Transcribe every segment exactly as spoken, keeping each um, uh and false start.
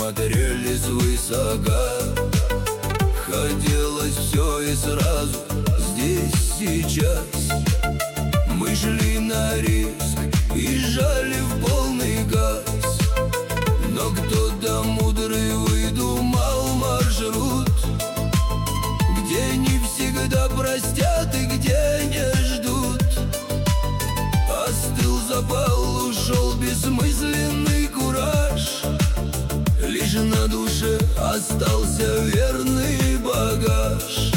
смотрели свысока. Хотелось все и сразу, здесь, сейчас. Мы шли на риск и жали в полный газ. Но кто-то мудрый выдумал маршрут, где не всегда простят и где не ждут. Остыл запал, ушел бессмысленный кураж. Лишь на душе остался верный багаж.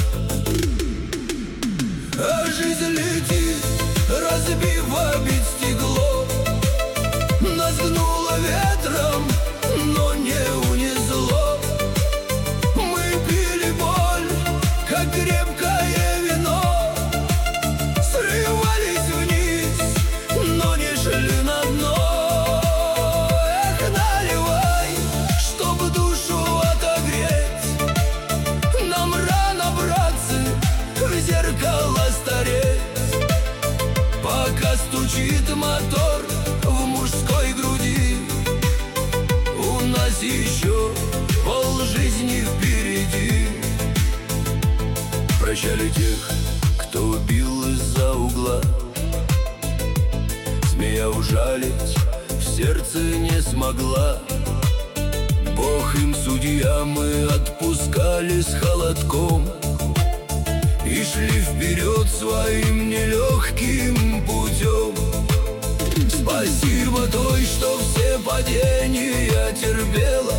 А жизнь летит, разбив обид стекло. Нас гнуло ветром, но не унесло. Мы пили боль, как крепкое вино. Срывались вниз, но не шли на дно. Эх, наливай, чтоб душу отогреть. Нам рано, братцы, в зеркало стареть. Пока стучит мотор в мужской груди, у нас еще полжизни впереди. Прощали тех, кто бил из-за угла. Змея ужалить в сердце не смогла. Бог им судья, мы отпускали с холодком и шли вперед своим нелегким путем. Спасибо той, что все падения терпела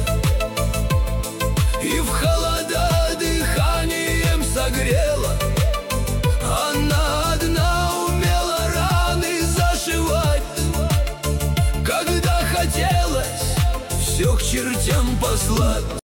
и в холода дыханием согрела. Она одна умела раны зашивать, когда хотелось все к чертям послать.